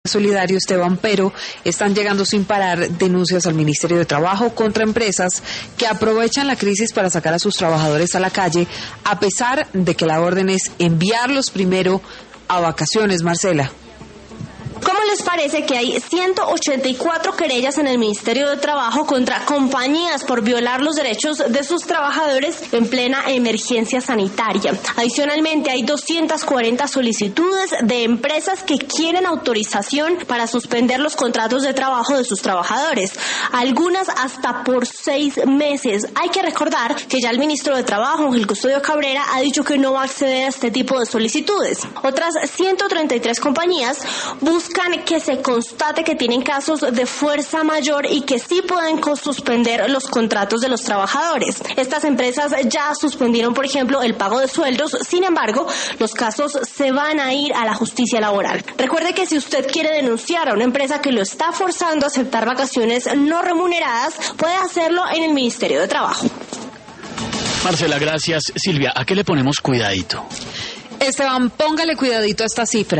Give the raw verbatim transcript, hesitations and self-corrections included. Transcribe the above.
Solidario, Esteban, pero están llegando sin parar denuncias al Ministerio de Trabajo contra empresas que aprovechan la crisis para sacar a sus trabajadores a la calle, a pesar de que la orden es enviarlos primero a vacaciones. Marcela. ¿Cómo les parece que hay ciento ochenta y cuatro querellas en el Ministerio de Trabajo contra compañías por violar los derechos de sus trabajadores en plena emergencia sanitaria? Adicionalmente, hay doscientas cuarenta solicitudes de empresas que quieren autorización para suspender los contratos de trabajo de sus trabajadores, algunas hasta por seis meses. Hay que recordar que ya el ministro de Trabajo, Ángel Custodio Cabrera, ha dicho que no va a acceder a este tipo de solicitudes. Otras ciento treinta y tres compañías buscan que se constate que tienen casos de fuerza mayor y que sí pueden suspender los contratos de los trabajadores. Estas empresas ya suspendieron, por ejemplo, el pago de sueldos. Sin embargo, los casos se van a ir a la justicia laboral. Recuerde que si usted quiere denunciar a una empresa que lo está forzando a aceptar vacaciones no remuneradas, puede hacerlo en el Ministerio de Trabajo. Marcela, gracias. Silvia, ¿a qué le ponemos cuidadito? Esteban, póngale cuidadito a esta cifra.